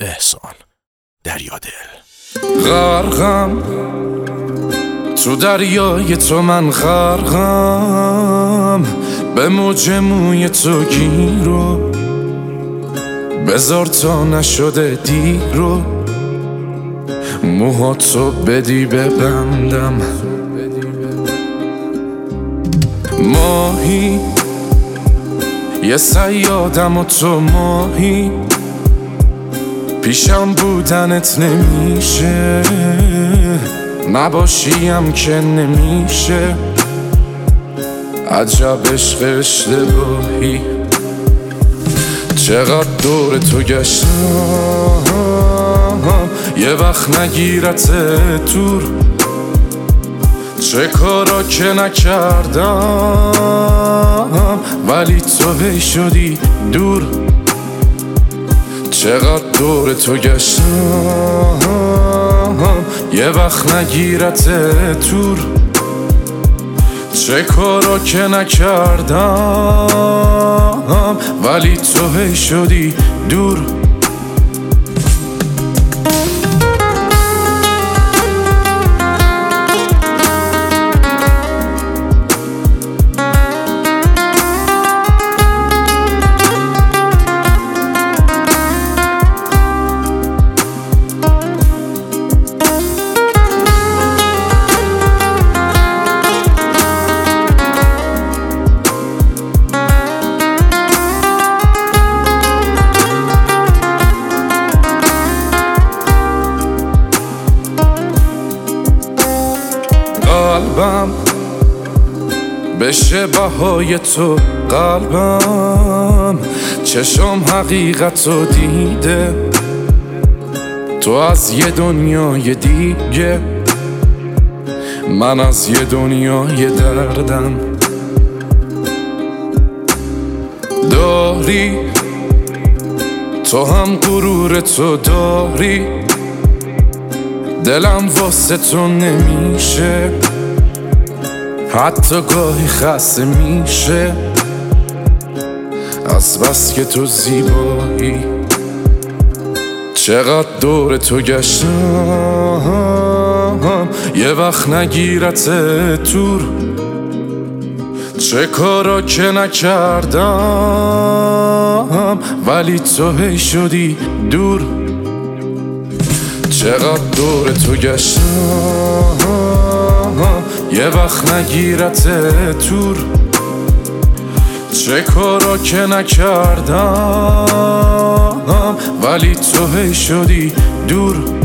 احسان دریادل. غرقم تو دریای تو، من غرقم به موج موی تو گیرو، بذار تا نشده دیرو، موهاتو بدی ببندم. ماهی یه صیادم و تو ماهی، پیشم بودنت نمیشه، نباشیم که نمیشه. عجب عشق اشتباهی، چقدر دور تو گشتم، یه وقت نگیرت دور. چه کارا که نکردم ولی تو هی شدی دور. چقدر دور تو گشتم، یه وقت نگیرت دور. چه کارا که نکردم ولی تو هی شدی دور. قلبم بشه بهای تو، قلبم چشم حقیقتو دیده، تو از یه دنیای دیگه، من از یه دنیای دردم. داری تو هم غرور تو داری، دلم واسه تو نمیشه، حتی گاهی خسته میشه، از بس که تو زیبایی. چقدر دور تو گشتم، یه وقت نگیرت دور. چه کارا که نکردم ولی تو هی شدی دور. چقدر دور تو گشتم، یه وقت نگیرت دور. چه کارا که نکردم ولی تو هی شدی دور.